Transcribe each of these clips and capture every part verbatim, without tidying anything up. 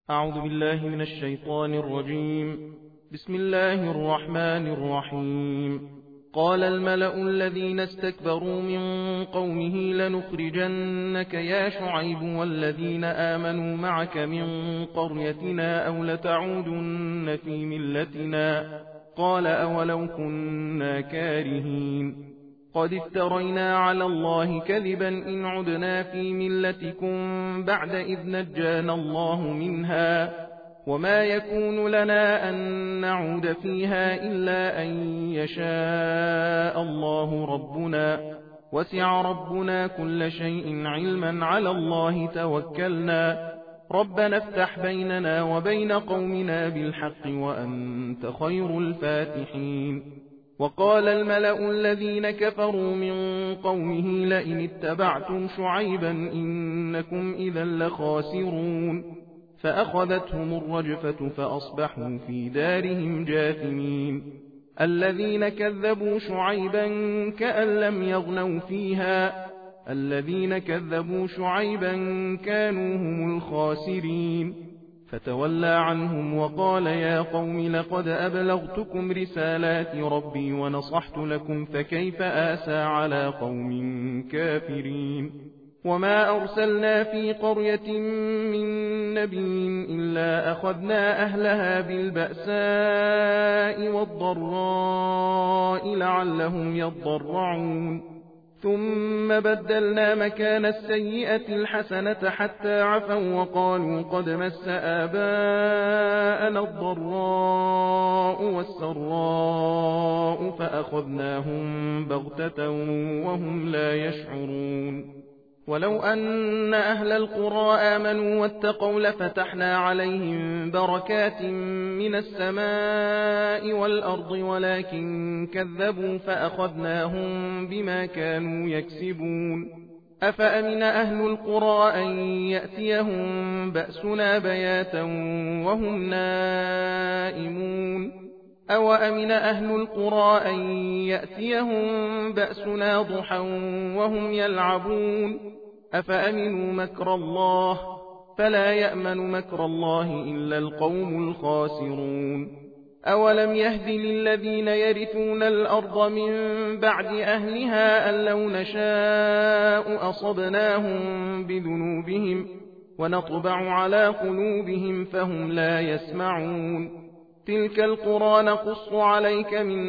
أعوذ بالله من الشيطان الرجيم. بسم الله الرحمن الرحيم. قال الملأ الذين استكبروا من قومه لنخرجنك يا شعيب والذين آمنوا معك من قريتنا أو لتعودن في ملتنا. قال أولو كنا كارهين. قد افترينا على الله كذبا إن عدنا في ملتكم بعد إذ نجانا الله منها، وما يكون لنا أن نعود فيها إلا أن يشاء الله ربنا، وسع ربنا كل شيء علما، على الله توكلنا، ربنا افتح بيننا وبين قومنا بالحق وأنت خير الفاتحين. وقال الملأ الذين كفروا من قومه لئن اتبعتم شعيبا إنكم إذا لخاسرون. فأخذتهم الرجفة فأصبحوا في دارهم جاثمين. الذين كذبوا شعيبا كأن لم يغنوا فيها، الذين كذبوا شعيبا كانوا هم الخاسرين. فتولى عنهم وقال يا قوم لقد أبلغتكم رسالات ربي ونصحت لكم فكيف آسى على قوم كافرين. وما أرسلنا في قرية من نبي إلا أخذنا أهلها بالبأساء والضراء لعلهم يضرعون. ثم بدلنا مكان السيئة الحسنة حتى عفوا وقالوا قد مس آباءنا الضراء والسراء فأخذناهم بغتة وهم لا يشعرون. ولو أن أهل القرى آمنوا واتقوا لفتحنا عليهم بركات من السماء والأرض ولكن كذبوا فأخذناهم بما كانوا يكسبون. أفأمن أهل القرى أن يأتيهم بأسنا بياتا وهم نائمون أو أمن أهل القرى أن يأتيهم بأسنا ضحى وهم يلعبون. أفأمنوا مكر الله فلا يأمن مكر الله إلا القوم الخاسرون. أولم يهد للذين يرثون الأرض من بعد أهلها أن لو نشاء أصبناهم بذنوبهم ونطبع على قلوبهم فهم لا يسمعون. تلك القرى نقص عليك من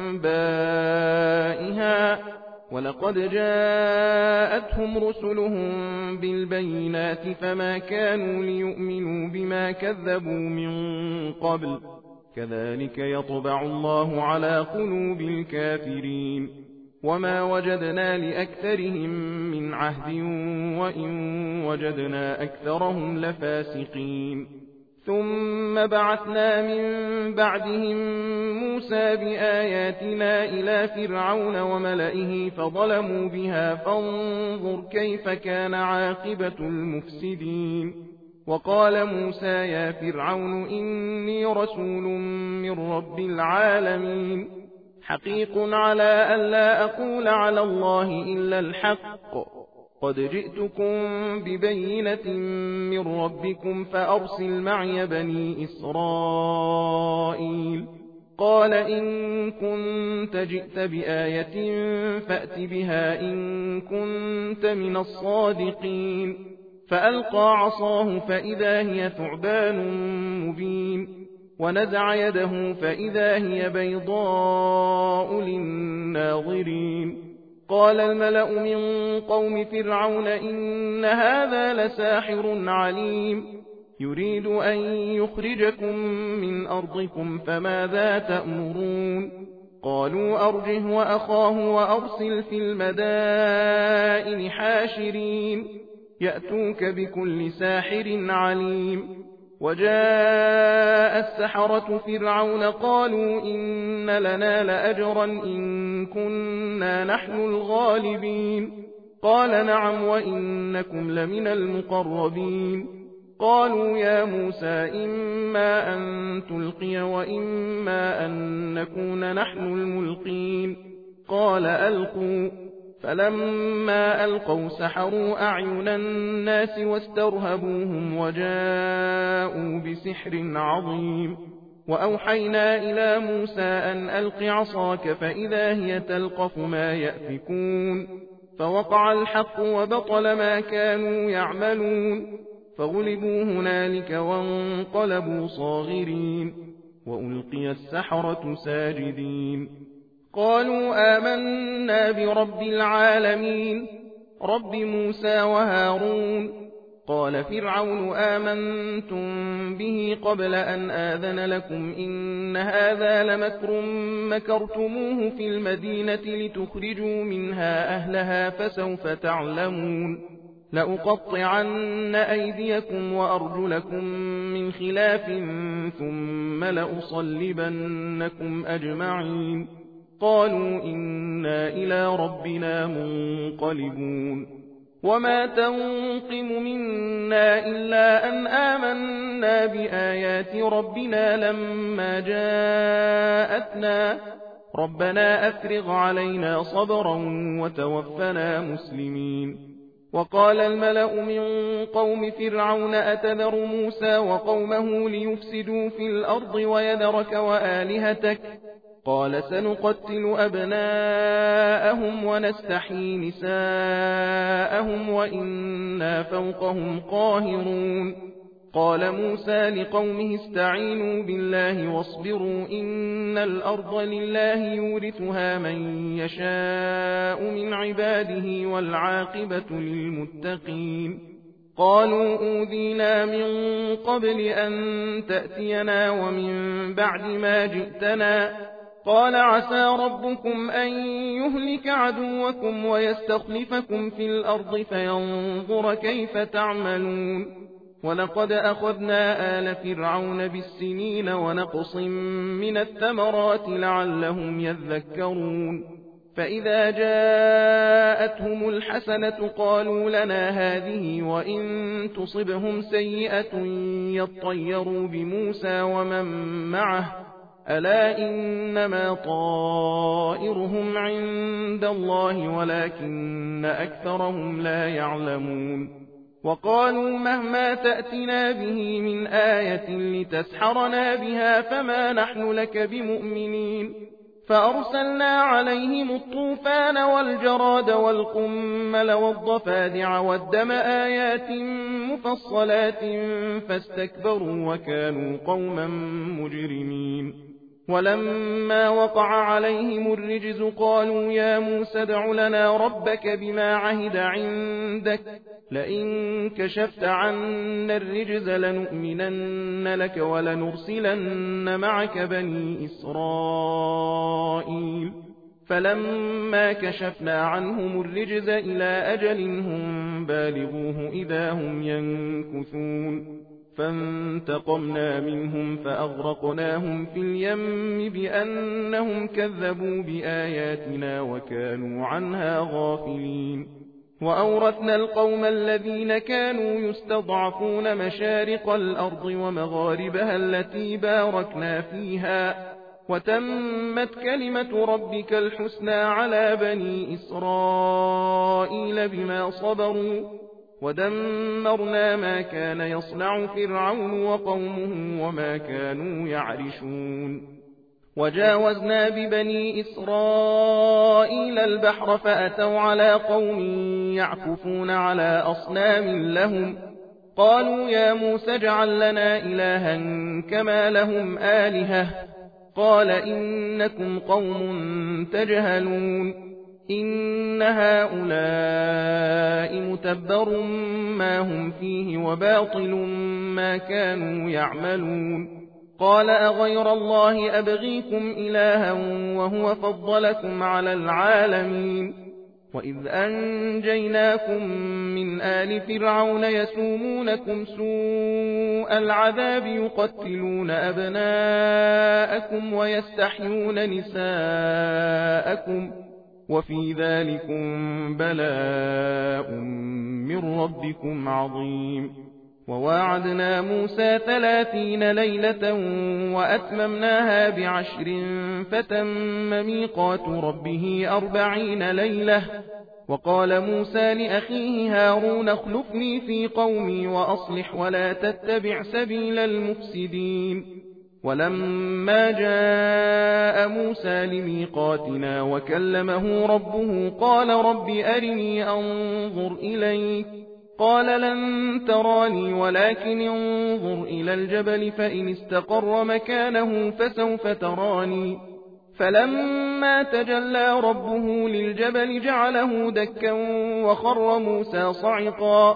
أنبائها ولقد جاءتهم رسلهم بالبينات فما كانوا ليؤمنوا بما كذبوا من قبل كذلك يطبع الله على قلوب الكافرين. وما وجدنا لأكثرهم من عهد وإن وجدنا أكثرهم لفاسقين. ثم بعثنا من بعدهم موسى بآياتنا إلى فرعون وملئه فظلموا بها فانظر كيف كان عاقبة المفسدين. وقال موسى يا فرعون إني رسول من رب العالمين حقيق على أن لا أقول على الله إلا الحق قد جئتكم ببينة من ربكم فأرسل معي بني إسرائيل. قال إن كنت جئت بآية فأت بها إن كنت من الصادقين. فألقى عصاه فإذا هي ثعبان مبين ونزع يده فإذا هي بيضاء للناظرين. قال الملأ من قوم فرعون إن هذا لساحر عليم يريد أن يخرجكم من أرضكم فماذا تأمرون. قالوا أرجه وأخاه وأرسل في المدائن حاشرين يأتوك بكل ساحر عليم. وجاء السحرة فرعون قالوا إن لنا لأجرا إن كنا نحن الغالبين. قال نعم وإنكم لمن المقربين. قالوا يا موسى إما أن تلقي وإما أن نكون نحن الملقين. قال ألقوا فلما ألقوا سحروا أعين الناس واسترهبوهم وجاءوا بسحر عظيم وأوحينا إلى موسى أن ألق عصاك فإذا هي تلقف ما يأفكون فوقع الحق وبطل ما كانوا يعملون فغلبوا هنالك وانقلبوا صاغرين وألقي السحرة ساجدين قالوا آمنا برب العالمين رب موسى وهارون قال فرعون آمنتم به قبل أن آذن لكم إن هذا لمكر مكرتموه في المدينة لتخرجوا منها أهلها فسوف تعلمون لأقطعن أيديكم وأرجلكم من خلاف ثم لأصلبنكم أجمعين قالوا إنا إلى ربنا منقلبون وما تنقم منا إلا أن آمنا بآيات ربنا لما جاءتنا ربنا أفرغ علينا صبرا وتوفنا مسلمين وقال الملأ من قوم فرعون أتذر موسى وقومه ليفسدوا في الأرض ويذرك وآلهتك قال سنقتل أبناءهم ونستحيي نساءهم وإنا فوقهم قاهرون قال موسى لقومه استعينوا بالله واصبروا إن الأرض لله يورثها من يشاء من عباده والعاقبة للمتقين قالوا أوذينا من قبل أن تأتينا ومن بعد ما جئتنا قال عسى ربكم أن يهلك عدوكم ويستخلفكم في الأرض فينظر كيف تعملون ولقد أخذنا آل فرعون بالسنين ونقص من الثمرات لعلهم يذكرون فإذا جاءتهم الحسنة قالوا لنا هذه وإن تصبهم سيئة يطيروا بموسى ومن معه ألا إنما طائرهم عند الله ولكن أكثرهم لا يعلمون وقالوا مهما تأتنا به من آية لتسحرنا بها فما نحن لك بمؤمنين فأرسلنا عليهم الطوفان والجراد والقمل والضفادع والدم آيات مفصلات فاستكبروا وكانوا قوما مجرمين ولما وقع عليهم الرجز قالوا يا موسى ادع لنا ربك بما عهد عندك لئن كشفت عنا الرجز لنؤمنن لك ولنرسلن معك بني إسرائيل فلما كشفنا عنهم الرجز إلى أجل هم بالغوه إذا هم ينكثون فانتقمنا منهم فأغرقناهم في اليم بأنهم كذبوا بآياتنا وكانوا عنها غافلين وأورثنا القوم الذين كانوا يستضعفون مشارق الأرض ومغاربها التي باركنا فيها وتمت كلمة ربك الحسنى على بني إسرائيل بما صبروا ودمرنا ما كان يصنع فرعون وقومه وما كانوا يعرشون وجاوزنا ببني إسرائيل البحر فأتوا على قوم يعكفون على أصنام لهم قالوا يا موسى اجعل لنا إلها كما لهم آلهة قال إنكم قوم تجهلون إن هؤلاء متبر ما هم فيه وباطل ما كانوا يعملون قال أغير الله أبغيكم إلها وهو فضلكم على العالمين وإذ أنجيناكم من آل فرعون يسومونكم سوء العذاب يقتلون أبناءكم ويستحيون نساءكم وفي ذلكم بلاء من ربكم عظيم وواعدنا موسى ثلاثين ليلة وأتممناها بعشر فتم ميقات ربه أربعين ليلة وقال موسى لأخيه هارون اخلفني في قومي وأصلح ولا تتبع سبيل المفسدين ولما جاء موسى لميقاتنا وكلمه ربه قال رب أرني أنظر إليك قال لن تراني ولكن انظر إلى الجبل فإن استقر مكانه فسوف تراني فلما تجلى ربه للجبل جعله دكا وخر موسى صعقا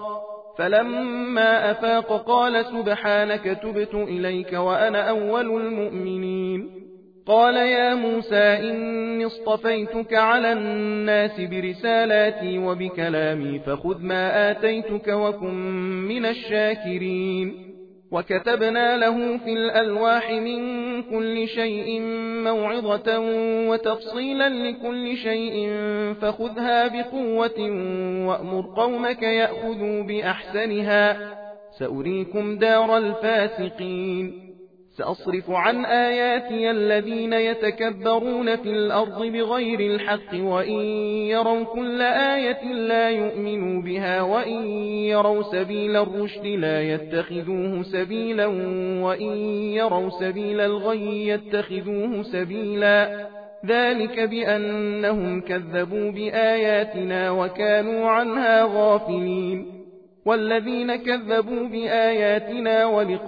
فلما أفاق قال سبحانك تبت إليك وأنا أول المؤمنين قال يا موسى إني اصطفيتك على الناس برسالاتي وبكلامي فخذ ما آتيتك وكن من الشاكرين وكتبنا له في الألواح من كل شيء موعظة وتفصيلا لكل شيء فخذها بقوة وأمر قومك يأخذوا بأحسنها سأريكم دار الفاسقين سأصرف عن آياتي الذين يتكبرون في الأرض بغير الحق وإن يروا كل آية لا يؤمنوا بها وإن يروا سبيل الرشد لا يتخذوه سبيلا وإن يروا سبيل الغي يتخذوه سبيلا ذلك بأنهم كذبوا بآياتنا وكانوا عنها غافلين والذين كذبوا بآياتنا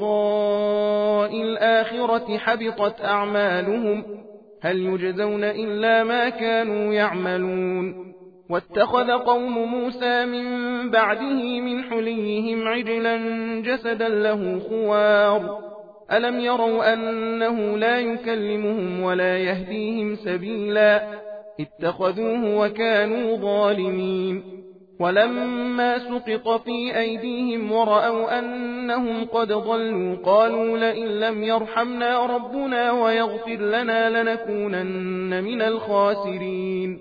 ولقاء الآخرة حبطت أعمالهم هل يجزون إلا ما كانوا يعملون واتخذ قوم موسى من بعده من حليهم عجلا جسدا له خوار ألم يروا أنه لا يكلمهم ولا يهديهم سبيلا اتخذوه وكانوا ظالمين ولما سقط في أيديهم ورأوا أنهم قد ضلوا قالوا لئن لم يرحمنا ربنا ويغفر لنا لنكونن من الخاسرين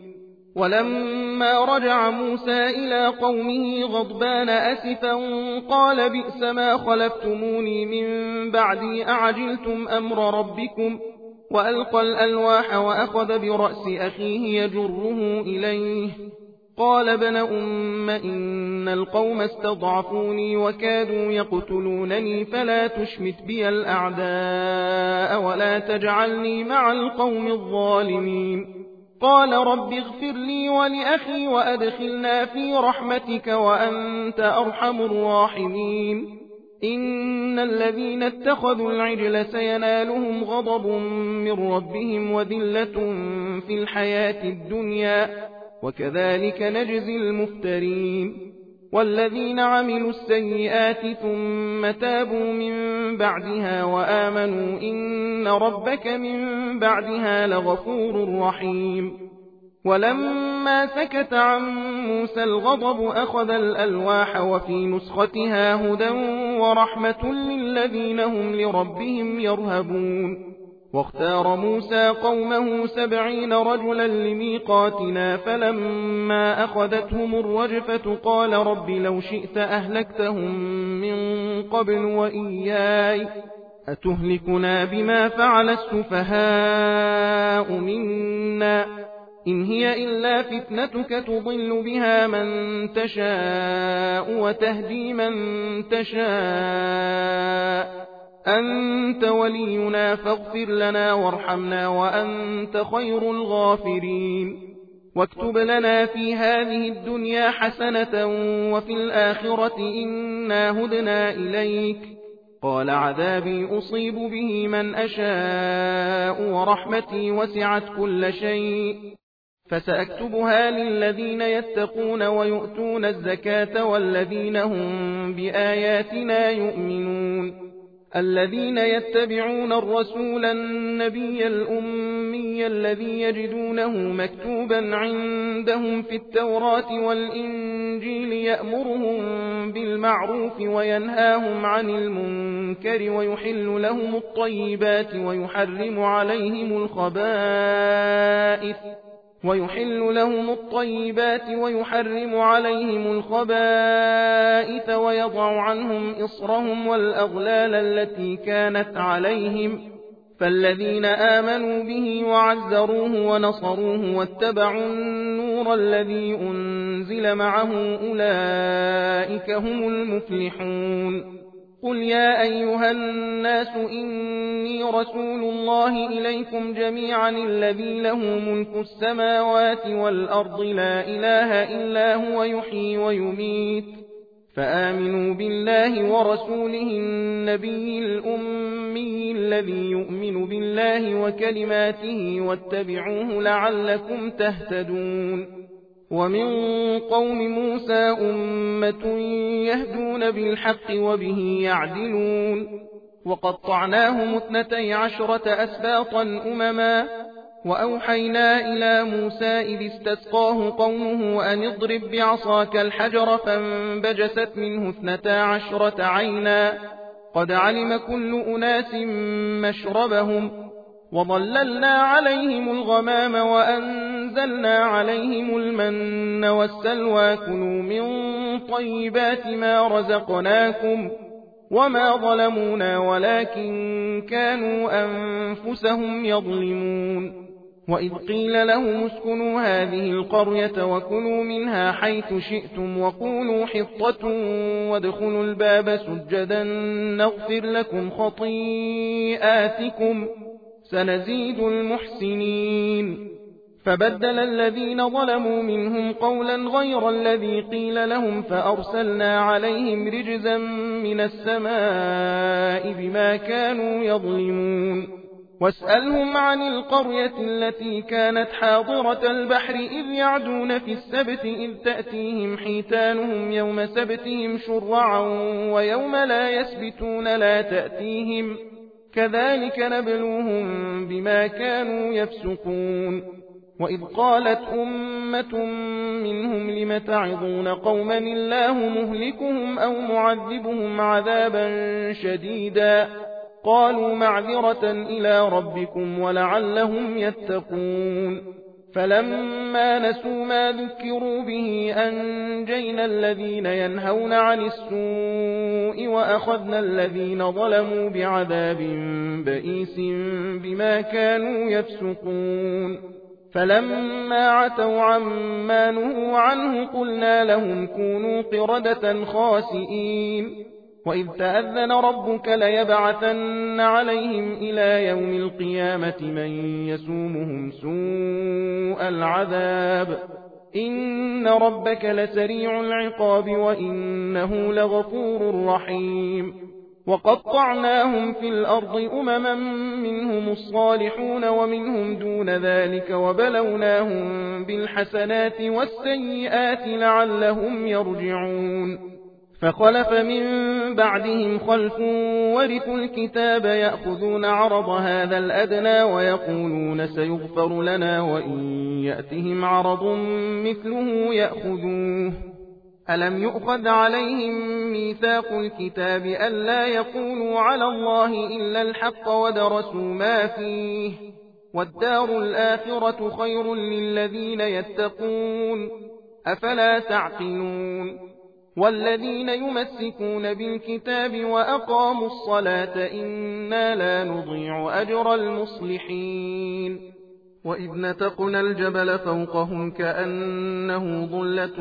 ولما رجع موسى إلى قومه غضبان أسفا قال بئس ما خلفتموني من بعدي أعجلتم أمر ربكم وألقى الألواح وأخذ برأس أخيه يجره إليه قال ابن أم إن القوم استضعفوني وكادوا يقتلونني فلا تشمت بي الأعداء ولا تجعلني مع القوم الظالمين قال رب اغفر لي ولأخي وأدخلنا في رحمتك وأنت أرحم الراحمين إن الذين اتخذوا العجل سينالهم غضب من ربهم وذلة في الحياة الدنيا وكذلك نجزي المفترين والذين عملوا السيئات ثم تابوا من بعدها وآمنوا إن ربك من بعدها لغفور رحيم ولما سكت عن موسى الغضب أخذ الألواح وفي نسختها هدى ورحمة للذين هم لربهم يرهبون واختار موسى قومه سبعين رجلا لميقاتنا فلما أخذتهم الرجفة قال رب لو شئت أهلكتهم من قبل وإياي أتهلكنا بما فعل السفهاء منا إن هي إلا فتنتك تضل بها من تشاء وتهدي من تشاء أنت ولينا فاغفر لنا وارحمنا وأنت خير الغافرين واكتب لنا في هذه الدنيا حسنة وفي الآخرة إنا هدنا إليك قال عذابي أصيب به من أشاء ورحمتي وسعت كل شيء فسأكتبها للذين يتقون ويؤتون الزكاة والذين هم بآياتنا يؤمنون الذين يتبعون الرسول النبي الأمي الذي يجدونه مكتوبا عندهم في التوراة والإنجيل يأمرهم بالمعروف وينهاهم عن المنكر ويحل لهم الطيبات ويحرم عليهم الخبائث ويحل لهم الطيبات ويحرم عليهم الخبائث ويضع عنهم إصرهم والأغلال التي كانت عليهم فالذين آمنوا به وعزروه ونصروه واتبعوا النور الذي أنزل أنزل معه أولئك هم المفلحون قل يا أيها الناس إني رسول الله إليكم جميعا الذي له ملك السماوات والأرض لا إله إلا هو يحيي ويميت فآمنوا بالله ورسوله النبي الأمي الذي يؤمن بالله وكلماته واتبعوه لعلكم تهتدون ومن قوم موسى أمة يهدون بالحق وبه يعدلون وقطعناهم اثنتي عشرة أسباطا أمما وأوحينا إلى موسى إذ استسقاه قومه أن اضرب بعصاك الحجر فانبجست منه اثنتا عشرة عينا قد علم كل أناس مشربهم وظللنا عليهم الغمام وأنزلنا عليهم المن والسلوى كلوا من طيبات ما رزقناكم وما ظلمونا ولكن كانوا أنفسهم يظلمون وإذ قيل لهم اسكنوا هذه القرية وكلوا منها حيث شئتم وقولوا حطة وادخلوا الباب سجدا نغفر لكم خطيئاتكم سنزيد المحسنين فبدل الذين ظلموا منهم قولا غير الذي قيل لهم فأرسلنا عليهم رجزا من السماء بما كانوا يظلمون واسألهم عن القرية التي كانت حاضرة البحر إذ يعدون في السبت إذ تأتيهم حيتانهم يوم سبتهم شرعا ويوم لا يسبتون لا تأتيهم كذلك نبلوهم بما كانوا يفسقون وإذ قالت أمة منهم لم تعظون قوما الله مهلكهم أو معذبهم عذابا شديدا قالوا معذرة إلى ربكم ولعلهم يتقون فلما نسوا ما ذكروا به أنجينا الذين ينهون عن السوء وأخذنا الذين ظلموا بعذاب بئيس بما كانوا يفسقون فلما عتوا عما نهوا عنه قلنا لهم كونوا قردة خاسئين وإذ تأذن ربك ليبعثن عليهم إلى يوم القيامة من يسومهم سوء العذاب إن ربك لسريع العقاب وإنه لغفور رحيم وقطعناهم في الأرض أمما منهم الصالحون ومنهم دون ذلك وبلوناهم بالحسنات والسيئات لعلهم يرجعون فخلف من بعدهم خلف ورثوا الكتاب يأخذون عرض هذا الأدنى ويقولون سيغفر لنا وإن يأتهم عرض مثله يأخذوه ألم يؤخذ عليهم ميثاق الكتاب ألا يقولوا على الله إلا الحق ودرسوا ما فيه والدار الآخرة خير للذين يتقون أفلا تعقلون والذين يمسكون بالكتاب وأقاموا الصلاة إنا لا نضيع أجر المصلحين وإذ نتقنا الجبل فوقهم كأنه ظلة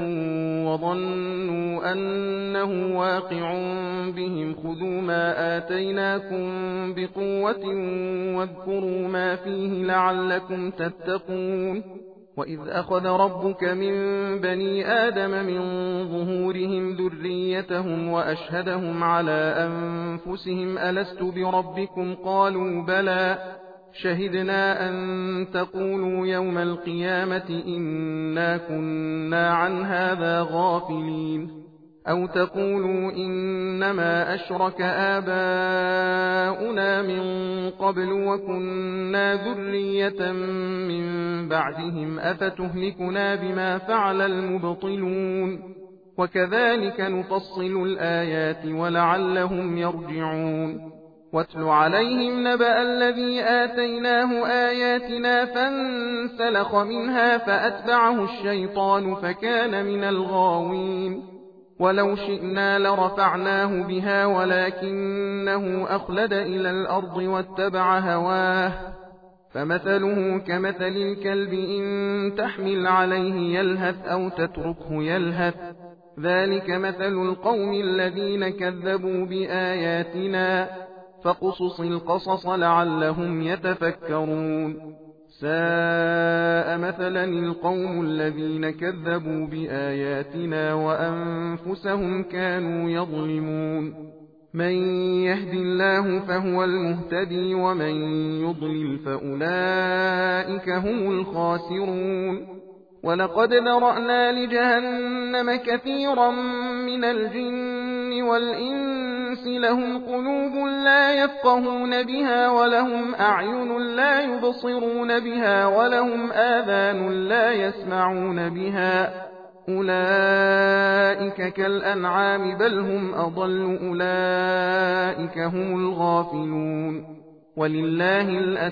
وظنوا أنه واقع بهم خذوا ما آتيناكم بقوة واذكروا ما فيه لعلكم تتقون وإذ أخذ ربك من بني آدم من ظهورهم ذريتهم وأشهدهم على أنفسهم ألست بربكم قالوا بلى شهدنا أن تقولوا يوم القيامة إنا كنا عن هذا غافلين أو تقولوا إنما أشرك آباؤنا من قبل وكنا ذرية من بعدهم أفتهلكنا بما فعل المبطلون وكذلك نفصل الآيات ولعلهم يرجعون واتل عليهم نبأ الذي آتيناه آياتنا فانسلخ منها فأتبعه الشيطان فكان من الغاوين ولو شئنا لرفعناه بها ولكنه أخلد إلى الأرض واتبع هواه فمثله كمثل الكلب إن تحمل عليه يلهث أو تتركه يلهث ذلك مثل القوم الذين كذبوا بآياتنا فاقصص القصص لعلهم يتفكرون ساء مثلا القوم الذين كذبوا بآياتنا وأنفسهم كانوا يظلمون من يهد الله فهو المهتدي ومن يضلل فأولئك هم الخاسرون ولقد ذرأنا لجهنم كثيرا من الجن والإنس لهم قلوب لا يفقهون بها ولهم أعين لا يبصرون بها ولهم آذان لا يسمعون بها أولئك كالأنعام بل هم أضل أولئك هم الغافلون ولله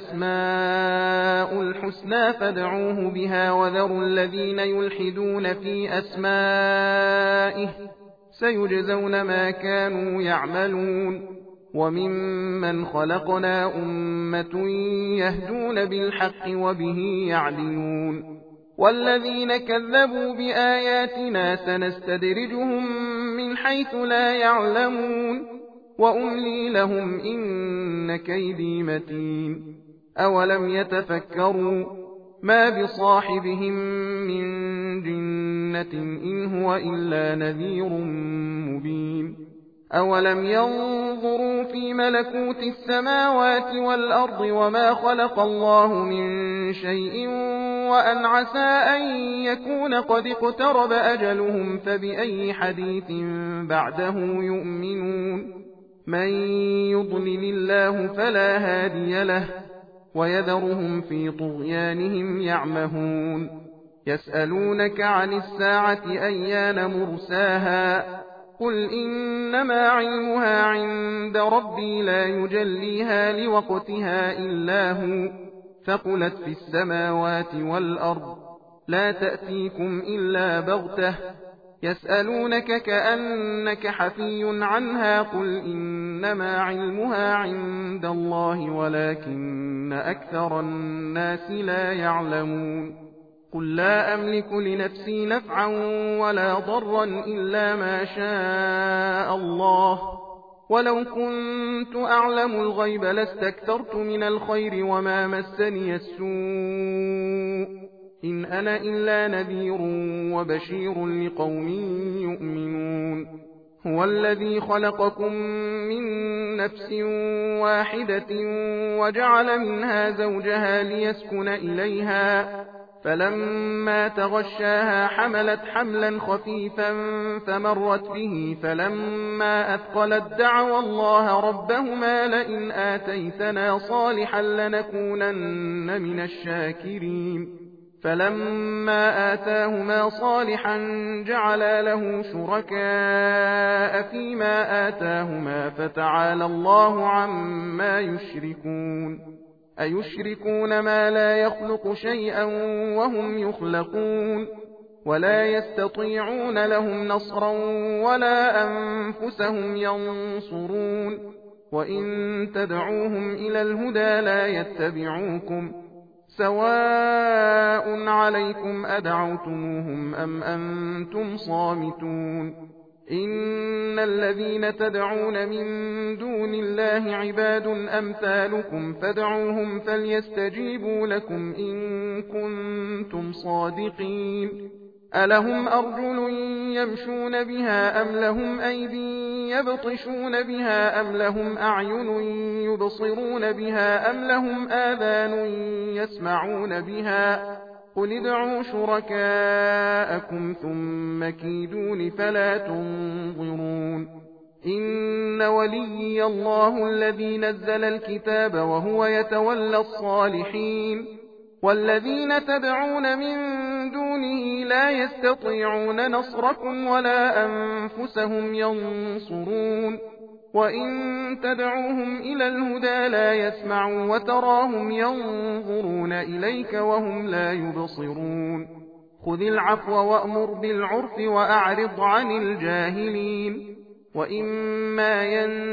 الأسماء الحسنى فادعوه بها وذروا الذين يلحدون في أسمائه سيجزون ما كانوا يعملون وممن خلقنا أمة يهدون بالحق وبه يعدلون والذين كذبوا بآياتنا سنستدرجهم من حيث لا يعلمون وأملي لهم إن كيدي متين أولم يتفكروا ما بصاحبهم من جنة إن هو إلا نذير مبين أولم ينظروا في ملكوت السماوات والأرض وما خلق الله من شيء وأن عسى أن يكون قد اقترب أجلهم فبأي حديث بعده يؤمنون من يضلل الله فلا هادي له ويذرهم في طغيانهم يعمهون يسألونك عن الساعة أيان مرساها قل إنما علمها عند ربي لا يجليها لوقتها إلا هو ثقلت في السماوات والأرض لا تأتيكم إلا بغتة يسألونك كأنك حفي عنها قل إنما علمها عند الله ولكن أكثر الناس لا يعلمون قل لا أملك لنفسي نفعا ولا ضرا إلا ما شاء الله ولو كنت أعلم الغيب لاستكثرت من الخير وما مسني السوء إن أنا إلا نذير وبشير لقوم يؤمنون هو الذي خلقكم من نفس واحدة وجعل منها زوجها ليسكن إليها فلما تغشاها حملت حملا خفيفا فمرت به فلما أثقلت دعوا الله ربهما لئن آتيتنا صالحا لنكونن من الشاكرين فلما آتاهما صالحا جعلا له شركاء فيما آتاهما فتعالى الله عما يشركون أيشركون ما لا يخلق شيئا وهم يخلقون ولا يستطيعون لهم نصرا ولا أنفسهم ينصرون وإن تدعوهم إلى الهدى لا يتبعوكم سواء عليكم أدعوتموهم أم أنتم صامتون إن الذين تدعون من دون الله عباد أمثالكم فادعوهم فليستجيبوا لكم إن كنتم صادقين ألهم أرجل يمشون بها أم لهم أيدي يبطشون بها أم لهم أعين يبصرون بها أم لهم آذان يسمعون بها قل ادعوا شركاءكم ثم كيدون فلا تنظرون إن وليي الله الذي نزل الكتاب وهو يتولى الصالحين والذين تدعون من دونه لا يستطيعون نصركم ولا أنفسهم ينصرون وإن تدعوهم إلى الهدى لا يسمعوا وتراهم ينظرون إليك وهم لا يبصرون خذ العفو وأمر بالعرف وأعرض عن الجاهلين وإما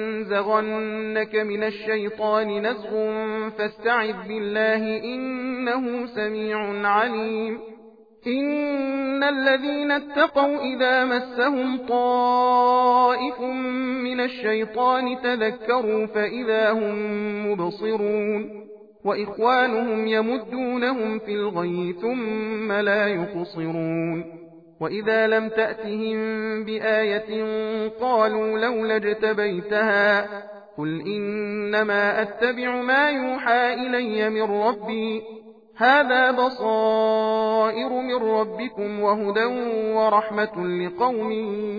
ينزغنك من الشيطان نزغ فاستعذ بالله إنه سميع عليم إن الذين اتقوا إذا مسهم طائف من الشيطان تذكروا فإذا هم مبصرون وإخوانهم يمدونهم في الغي ثم لا يقصرون وإذا لم تأتهم بآية قالوا لولا اجتبيتها قل إنما أتبع ما يوحى إلي من ربي هذا بصائر من ربكم وهدى ورحمة لقوم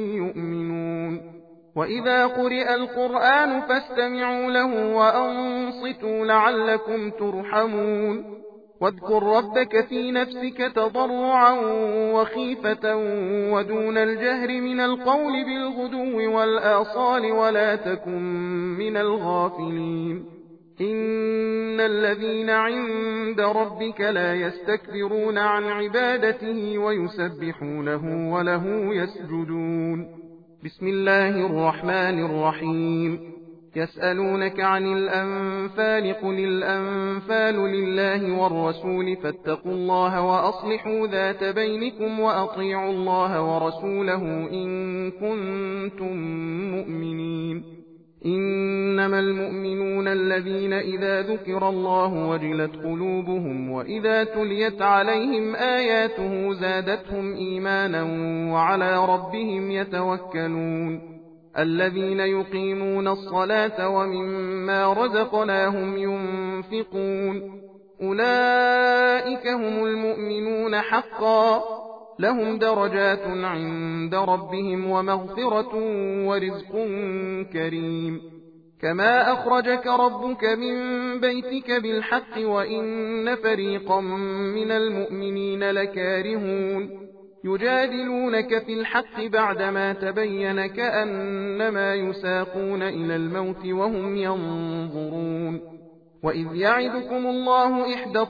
يؤمنون وإذا قرئ القرآن فاستمعوا له وأنصتوا لعلكم ترحمون واذكر ربك في نفسك تضرعا وخيفة ودون الجهر من القول بالغدو والآصال ولا تكن من الغافلين إن الذين عند ربك لا يستكبرون عن عبادته ويسبحونه وله يسجدون بسم الله الرحمن الرحيم يسألونك عن الأنفال قل الأنفال لله والرسول فاتقوا الله وأصلحوا ذات بينكم وأطيعوا الله ورسوله إن كنتم مؤمنين إنما المؤمنون الذين إذا ذكر الله وجلت قلوبهم وإذا تليت عليهم آياته زادتهم إيمانا وعلى ربهم يتوكلون الذين يقيمون الصلاة ومما رزقناهم ينفقون أولئك هم المؤمنون حقا لهم درجات عند ربهم ومغفرة ورزق كريم كما أخرجك ربك من بيتك بالحق وإن فريقا من المؤمنين لكارهون يجادلونك في الحق بعدما تبين كأنما يساقون إلى الموت وهم ينظرون وإذ يعدكم الله إحدى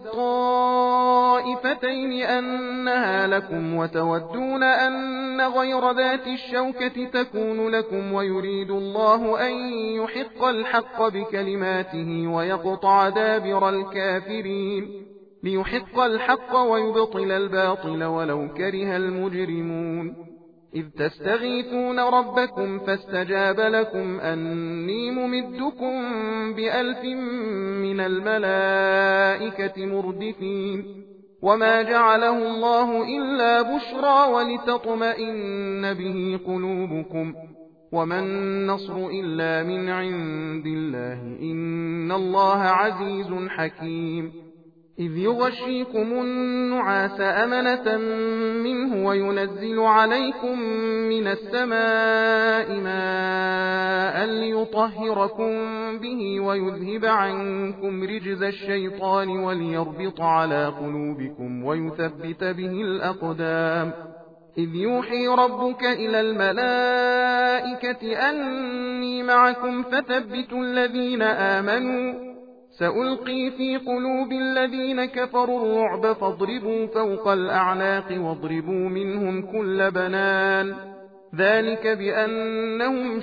الطائفتين أنها لكم وتودون أن غير ذات الشوكة تكون لكم ويريد الله أن يحق الحق بكلماته ويقطع دابر الكافرين ليحق الحق ويبطل الباطل ولو كره المجرمون إذ تستغيثون ربكم فاستجاب لكم أني ممدكم بألف من الملائكة مردفين وما جعله الله إلا بشرى ولتطمئن به قلوبكم وما النصر إلا من عند الله إن الله عزيز حكيم إذ يغشيكم النعاس أمنة منه وينزل عليكم من السماء ماء ليطهركم به ويذهب عنكم رجز الشيطان وليربط على قلوبكم ويثبت به الأقدام إذ يوحي ربك إلى الملائكة أني معكم فثبتوا الذين آمنوا سألقي في قلوب الذين كفروا الرعب فاضربوا فوق الأعناق واضربوا منهم كل بنان ذلك بأنهم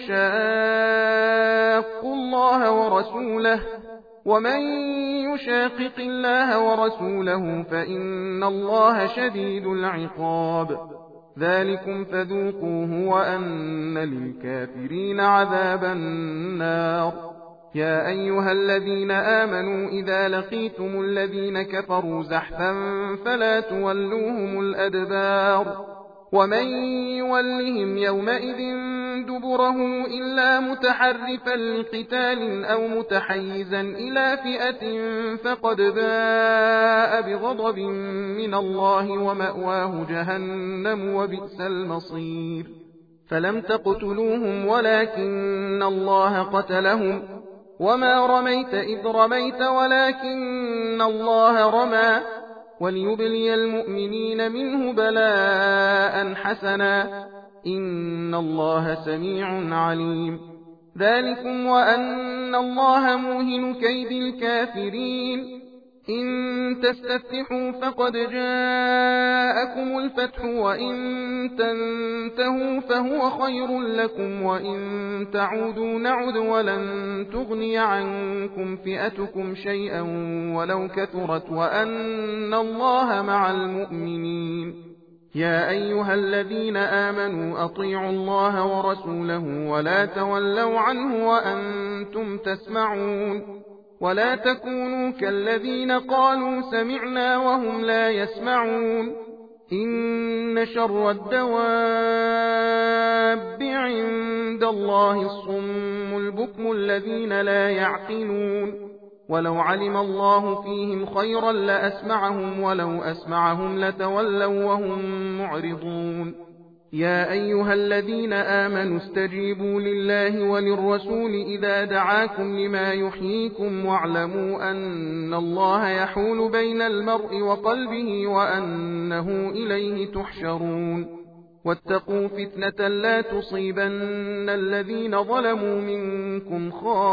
شاقوا الله ورسوله ومن يشاقق الله ورسوله فإن الله شديد العقاب ذلكم فذوقوه وأن للكافرين عذاب النار يا أيها الذين آمنوا إذا لقيتم الذين كفروا زحفا فلا تولوهم الأدبار ومن يولهم يومئذ دبره إلا متحرفا لقتال أو متحيزا إلى فئة فقد باء بغضب من الله ومأواه جهنم وبئس المصير فلم تقتلوهم ولكن الله قتلهم وما رميت إذ رميت ولكن الله رمى وليبلي المؤمنين منه بلاء حسنا إن الله سميع عليم ذلكم وأن الله موهن كيد الكافرين إن تستفتحوا فقد جاءكم الفتح وإن تنتهوا فهو خير لكم وإن تعودوا نعد ولن تغني عنكم فئتكم شيئا ولو كثرت وأن الله مع المؤمنين. يا أيها الذين آمنوا أطيعوا الله ورسوله ولا تولوا عنه وأنتم تسمعون ولا تكونوا كالذين قالوا سمعنا وهم لا يسمعون. إن شر الدواب عند الله الصم البكم الذين لا يعقلون. ولو علم الله فيهم خيرا لأسمعهم ولو أسمعهم لتولوا وهم معرضون. يا أيها الذين آمنوا استجيبوا لله وللرسول إذا دعاكم لما يحييكم واعلموا أن الله يحول بين المرء وقلبه وأنه إليه تحشرون. واتقوا فتنة لا تصيبن الذين ظلموا منكم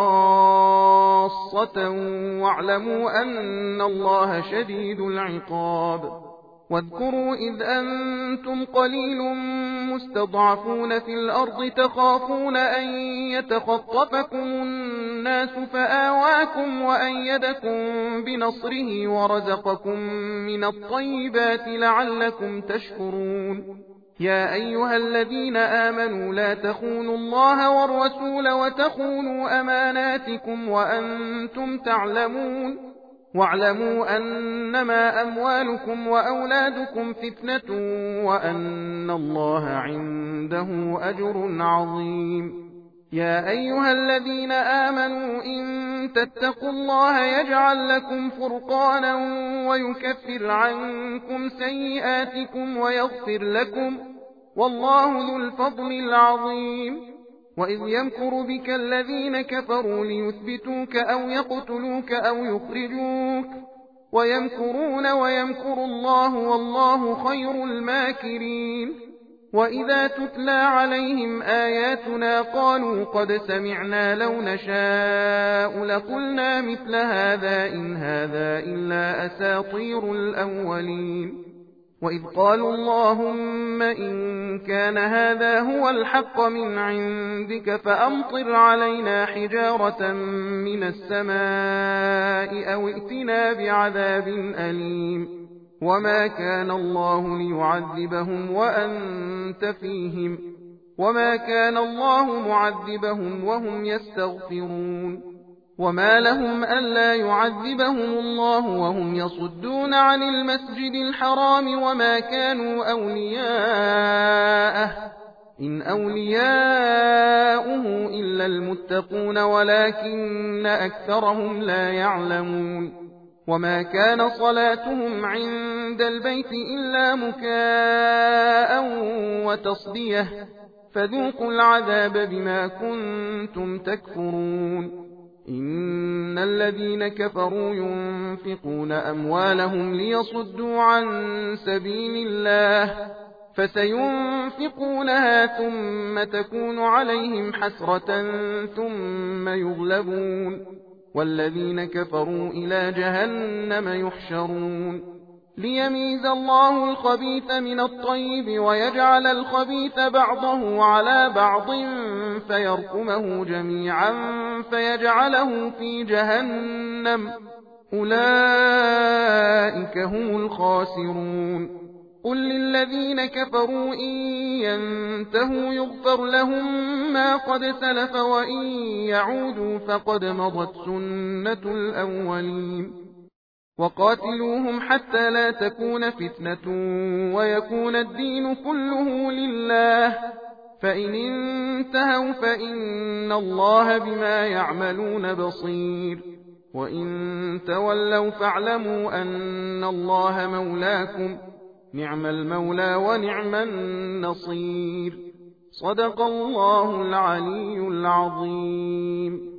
خاصة واعلموا أن الله شديد العقاب. واذكروا إذ أنتم قليل مستضعفون في الأرض تخافون أن يتخطفكم الناس فآواكم وأيدكم بنصره ورزقكم من الطيبات لعلكم تشكرون. يا أيها الذين آمنوا لا تخونوا الله والرسول وتخونوا أماناتكم وأنتم تعلمون. واعلموا أنما أموالكم وأولادكم فتنة وأن الله عنده أجر عظيم. يا أيها الذين آمنوا إن تتقوا الله يجعل لكم فرقانا ويكفر عنكم سيئاتكم ويغفر لكم والله ذو الفضل العظيم. وإذ يمكر بك الذين كفروا ليثبتوك أو يقتلوك أو يخرجوك ويمكرون ويمكر الله والله خير الماكرين. وإذا تتلى عليهم آياتنا قالوا قد سمعنا لو نشاء لقلنا مثل هذا إن هذا إلا أساطير الأولين. وإذ قالوا اللهم إن كان هذا هو الحق من عندك فأمطر علينا حجارة من السماء أو ائتنا بعذاب أليم. وما كان الله ليعذبهم وأنت فيهم وما كان الله معذبهم وهم يستغفرون. وما لهم ألا يعذبهم الله وهم يصدون عن المسجد الحرام وما كانوا أولياءه إن أولياؤه إلا المتقون ولكن أكثرهم لا يعلمون. وما كان صلاتهم عند البيت إلا مكاء وتصدية فذوقوا العذاب بما كنتم تكفرون. إن الذين كفروا ينفقون أموالهم ليصدوا عن سبيل الله فسينفقونها ثم تكون عليهم حسرة ثم يغلبون والذين كفروا إلى جهنم يحشرون. ليميز الله الخبيث من الطيب ويجعل الخبيث بعضه على بعض فيركمه جميعا فيجعله في جهنم أولئك هم الخاسرون. قل للذين كفروا إن ينتهوا يغفر لهم ما قد سلف وإن يعودوا فقد مضت سنة الأولين. وقاتلوهم حتى لا تكون فتنة ويكون الدين كله لله فإن انتهوا فإن الله بما يعملون بصير. وإن تولوا فاعلموا أن الله مولاكم نعم المولى ونعم النصير. صدق الله العلي العظيم.